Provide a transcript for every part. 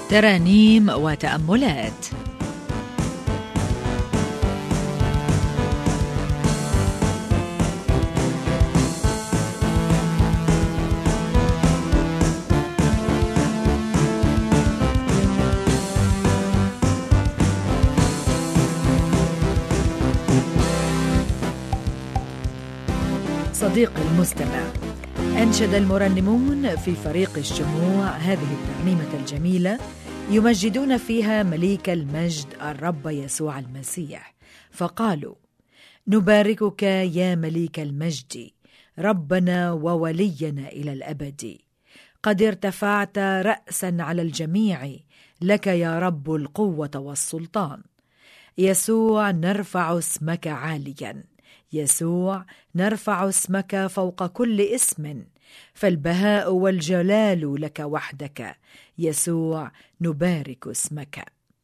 ترانيم وتأملات. صديقي المستمع، أنشد المرنمون في فريق الشموع هذه الترنيمة الجميلة يمجدون فيها مليك المجد الرب يسوع المسيح، فقالوا: نباركك يا مليك المجد، ربنا وولينا إلى الأبد. قد ارتفعت رأسا على الجميع، لك يا رب القوة والسلطان. يسوع نرفع اسمك عاليا، يسوع نرفع اسمك فوق كل اسم، فالبهاء والجلال لك وحدك، يسوع نبارك اسمك.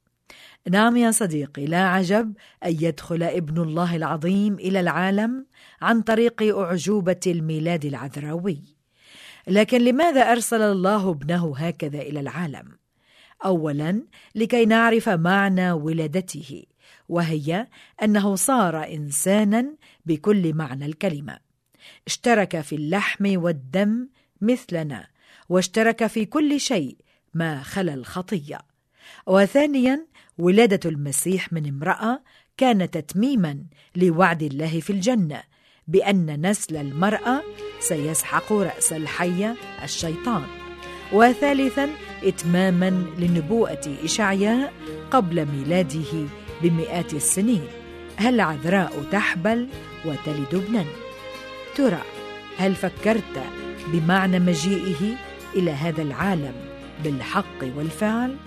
نعم يا صديقي، لا عجب أن يدخل ابن الله العظيم إلى العالم عن طريق أعجوبة الميلاد العذراوي. لكن لماذا أرسل الله ابنه هكذا إلى العالم؟ أولا، لكي نعرف معنى ولادته، وهي أنه صار إنسانا بكل معنى الكلمة، اشترك في اللحم والدم مثلنا، واشترك في كل شيء ما خلا الخطية. وثانيا، ولادة المسيح من امرأة كان تتميما لوعد الله في الجنة بأن نسل المرأة سيسحق رأس الحية الشيطان. وثالثا، إتماما لنبوءة إشعياء قبل ميلاده بمئات السنين: هل عذراء تحبل وتلد ابنا؟ ترى، هل فكرت بمعنى مجيئه إلى هذا العالم بالحق والفعل؟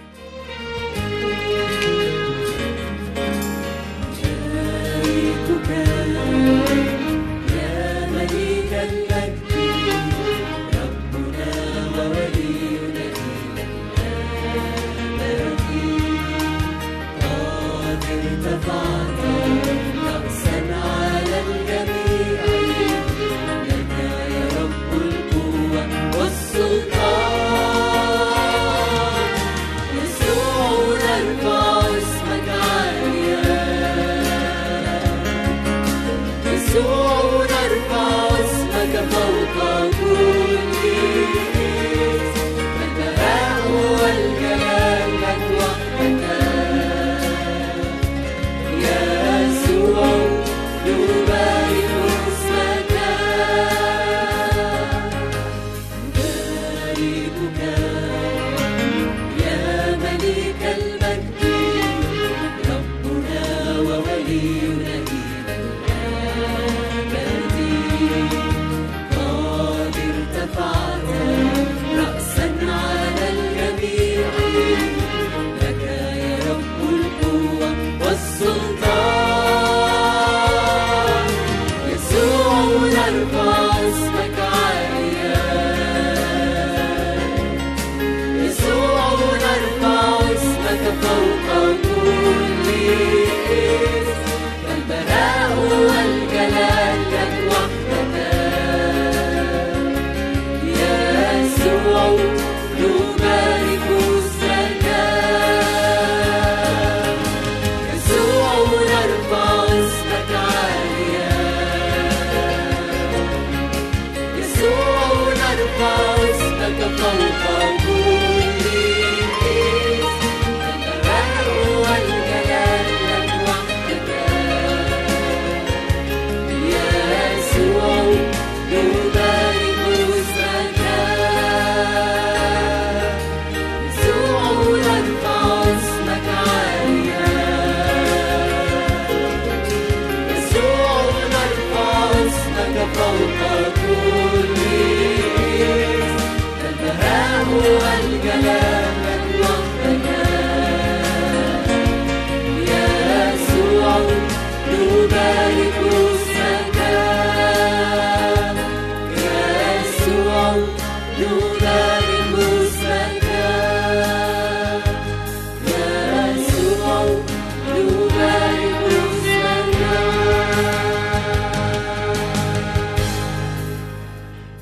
يسوع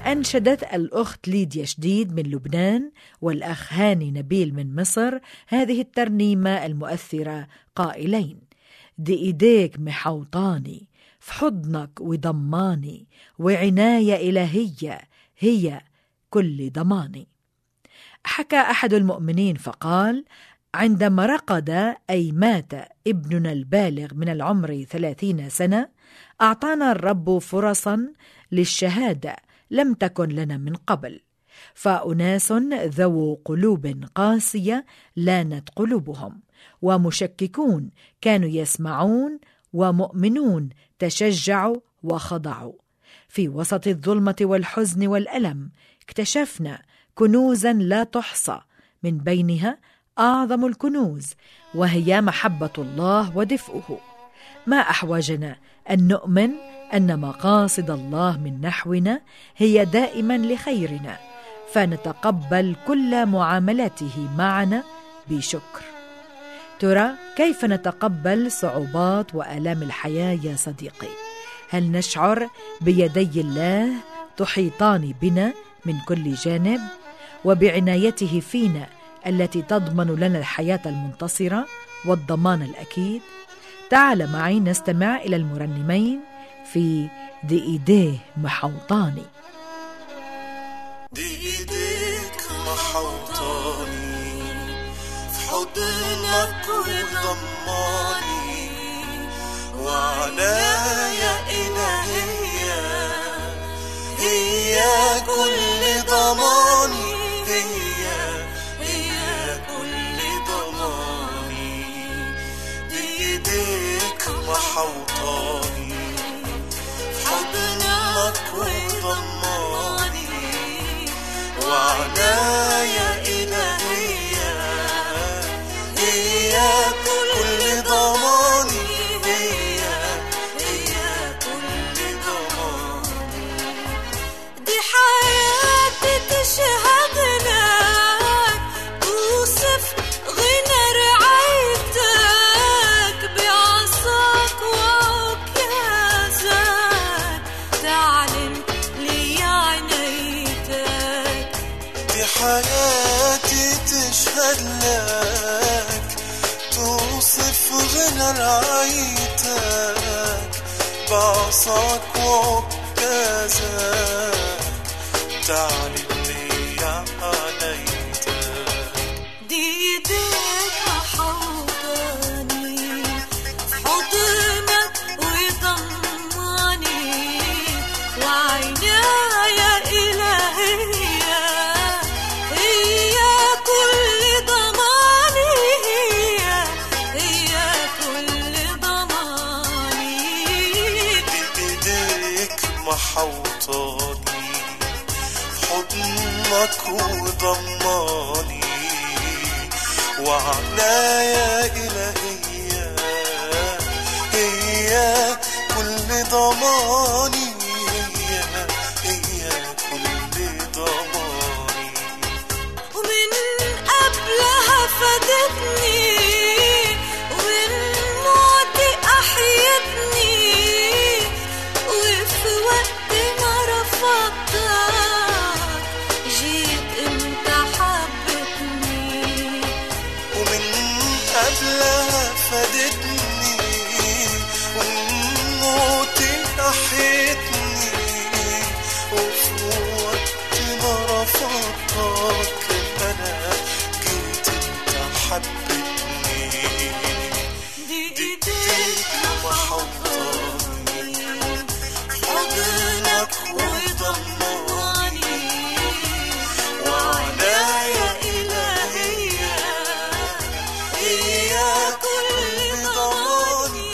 أنشدت الأخت ليديا شديد من لبنان والأخ هاني نبيل من مصر هذه الترنيمة المؤثرة قائلين: دي إيديك محوطاني، في حضنك وضماني، وعناية إلهية هي كل ضماني. حكى أحد المؤمنين فقال: عندما رقد أي مات ابننا البالغ من العمر 30 سنة، أعطانا الرب فرصا للشهادة لم تكن لنا من قبل، فأناس ذو قلوب قاسية لانت قلوبهم، ومشككون كانوا يسمعون، ومؤمنون تشجعوا وخضعوا. في وسط الظلمة والحزن والألم اكتشفنا كنوزا لا تحصى، من بينها أعظم الكنوز وهي محبة الله ودفئه. ما أحوجنا أن نؤمن أن مقاصد الله من نحونا هي دائما لخيرنا، فنتقبل كل معاملته معنا بشكر. ترى كيف نتقبل صعوبات وآلام الحياة يا صديقي؟ هل نشعر بيدي الله تحيطان بنا من كل جانب، وبعنايته فينا التي تضمن لنا الحياة المنتصرة والضمان الأكيد؟ تعال معي نستمع إلى المرنمين في دي إيديه محوطاني. دي إيديك محوطاني، في حضنك وضماني، وعناية إلهية هي كل ضماني، هي كل ضماني. دي إيديك محوطاني، في حضنك وضماني، وعناية إلهية هي كل ضماني، هي كل ضماني. دي حياتي تشهد لك، توصف غنى رعايتك، بعصاك وعكازك تعلن لي عنايتك. دي حياتي تشهد لك، توصف غنى رعايتك، بعصاك وعكازك تعلن لي عنايتك. دي إيديك محوطاني، في حضنك وضماني، وعناية إلهية هي كل ضماني، هي كل ضماني. دي إيديك محوطاني، في حضنك وضماني، وعناية إلهية هي كل ضماني، هي كل ضماني. ومن قبلها فادتني، ومن موتي أحيتني، وفي وقت ما رفضتك جيت انت حبتني. ومن قبلها فادتني، ومن موتي أحيتني، وفي وقت ما رفضتك أنا جيت انت حبتني. دي إيديك محوطاني، حضنك وضماني، وعناية إلهية هي كل ضماني،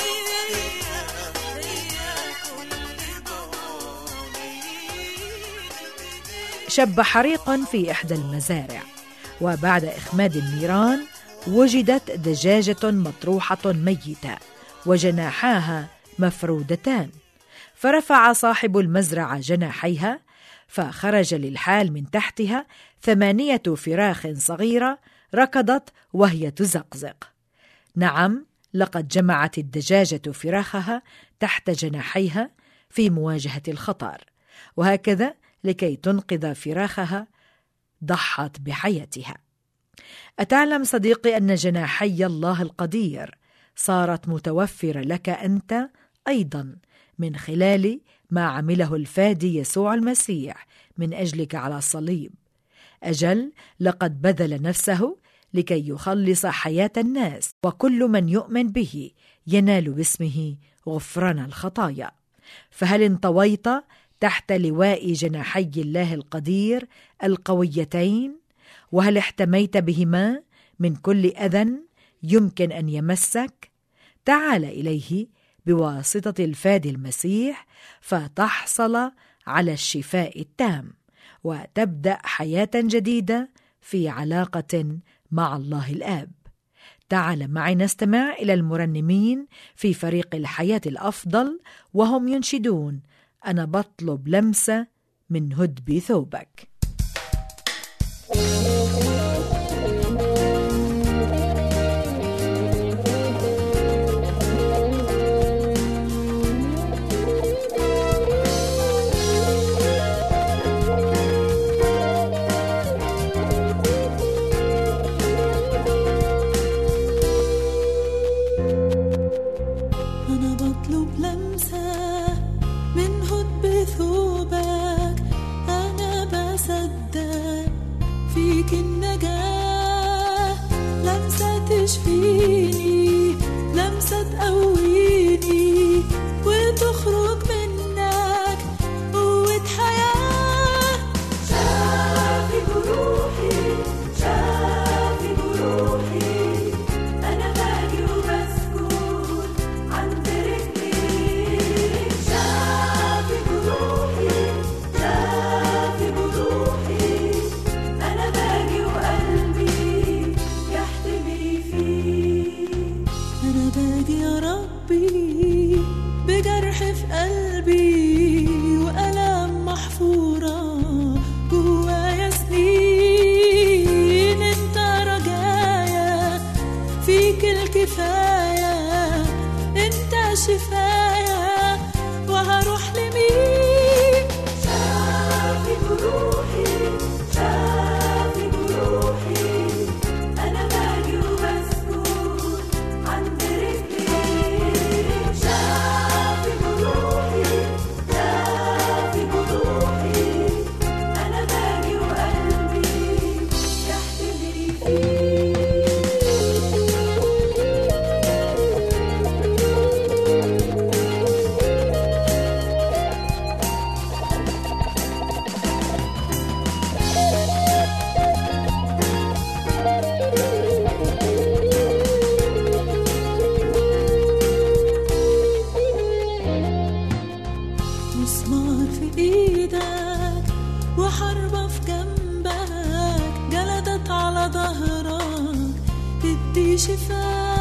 هي كل ضماني. شب حريق في إحدى المزارع، وبعد إخماد النيران وجدت دجاجة مطروحة ميتة وجناحاها مفرودتان، فرفع صاحب المزرعة جناحيها، فخرج للحال من تحتها 8 فراخ صغيرة ركضت وهي تزقزق. نعم، لقد جمعت الدجاجة فراخها تحت جناحيها في مواجهة الخطر، وهكذا لكي تنقذ فراخها ضحت بحياتها. أتعلم صديقي أن جناحي الله القدير صارت متوفرة لك أنت أيضا من خلال ما عمله الفادي يسوع المسيح من أجلك على الصليب؟ أجل، لقد بذل نفسه لكي يخلص حياة الناس، وكل من يؤمن به ينال باسمه غفران الخطايا. فهل انطويت تحت لواء جناحي الله القدير القويتين؟ وهل احتميت بهما من كل أذى يمكن أن يمسك؟ تعال إليه بواسطة الفادي المسيح فتحصل على الشفاء التام، وتبدأ حياة جديدة في علاقة مع الله الآب. تعال معي نستمع إلى المرنمين في فريق الحياة الأفضل وهم ينشدون: أنا بطلب لمسة من هدب ثوبك. تشفيني، لمسة تقويني وتخرج منك قوة حياة. شافي جروحي، شافي جروحي، أنا باجي وبسكت عند رجليك. شافي جروحي، شافي جروحي، أنا باجي وقلبي يحتمي فيك. أنا باجي يا ربي بجرح في قلبي وألم محفورة جوايا سنين. انت رجايا، فيك الكفاية، انت شفايا، وهروح لمين؟ شافي جروحي، شافي جروحي، أنا باجي وبسكت عند رجليك. شافي جروحي، شافي جروحي، أنا باجي وقلبي يحتمي فيك. مسمار في ايدك وحربة في جنبك، جلدت على ظهرك تدي شفاء.